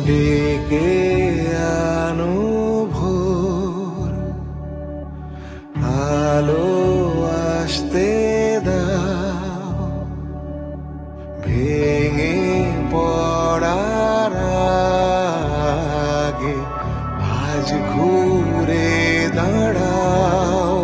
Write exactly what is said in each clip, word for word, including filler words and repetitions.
ডেকে আনো ভোর, আলো আসতে দাও, ভেঙে পড়ার আগে আজ ঘুরে দাঁড়াও।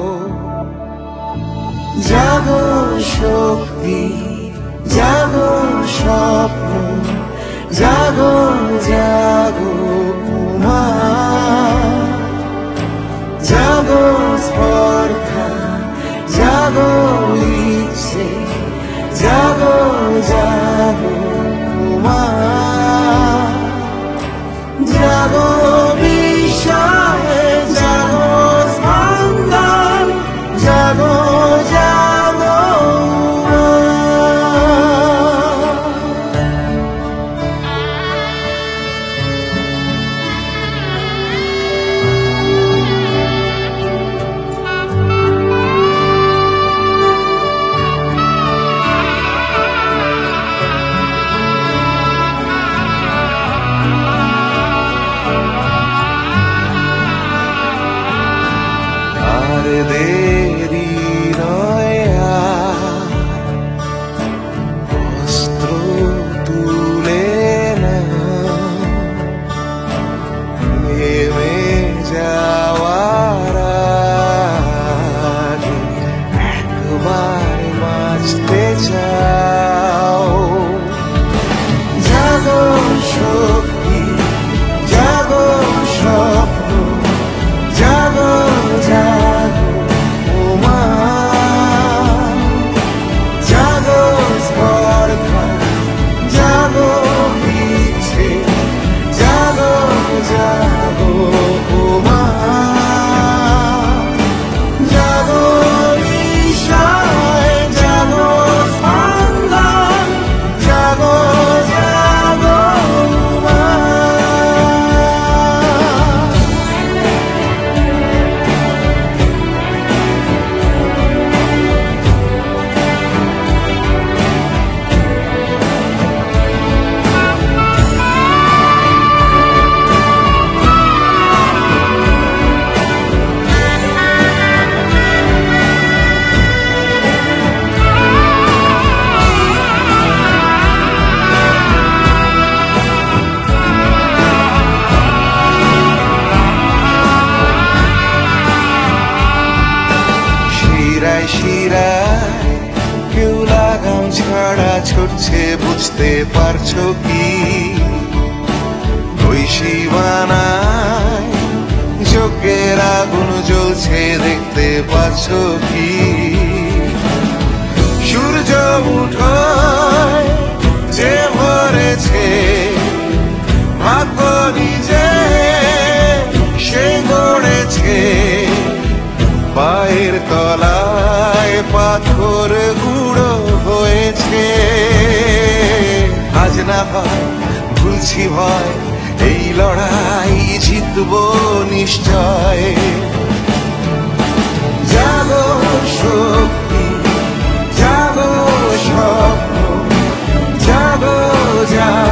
জাগো শক্তি, জাগো স্বপ্ন, জাগো জাগো উমা, জাগো স্পর্ধা, জাগো ইচ্ছে, জাগো জাগো উমা, জাগো বিষয়, জাগো স্পন্দন, জাগো জাগো উমা। দেরি নয় আর, অস্ত্র তুলে নাও, নেমে যাওয়ার আগে একবার বাঁচতে চাও। জাগো শক্তি, জাগো স্বপ্ন, জাগো জাগো উমা, জাগো স্পর্ধা, জাগো ইচ্ছে, জাগো জাগো উমা, জাগো বিষয়, জাগো স্পন্দন, জাগো জাগো উমা। শিরায় শিরায় কেউ লাগাম ছাড়া ছুটছে, বুঝতে পারছো কি? ওই সীমানায় চোখের আগুন জ্বলছে, দেখতে পারছো কি? সূর্য উঠোয় যে ভরেছে, ভাগ্য নিজে সে গড়েছে, পায়ের তলায় পাথর গুঁড়ো হয়েছে। আজ না হয় ভুলছি ভয়, এই লড়াই জিতবো নিশ্চয়। জাগো শক্তি, জাগো স্বপ্ন, জাগো জাগো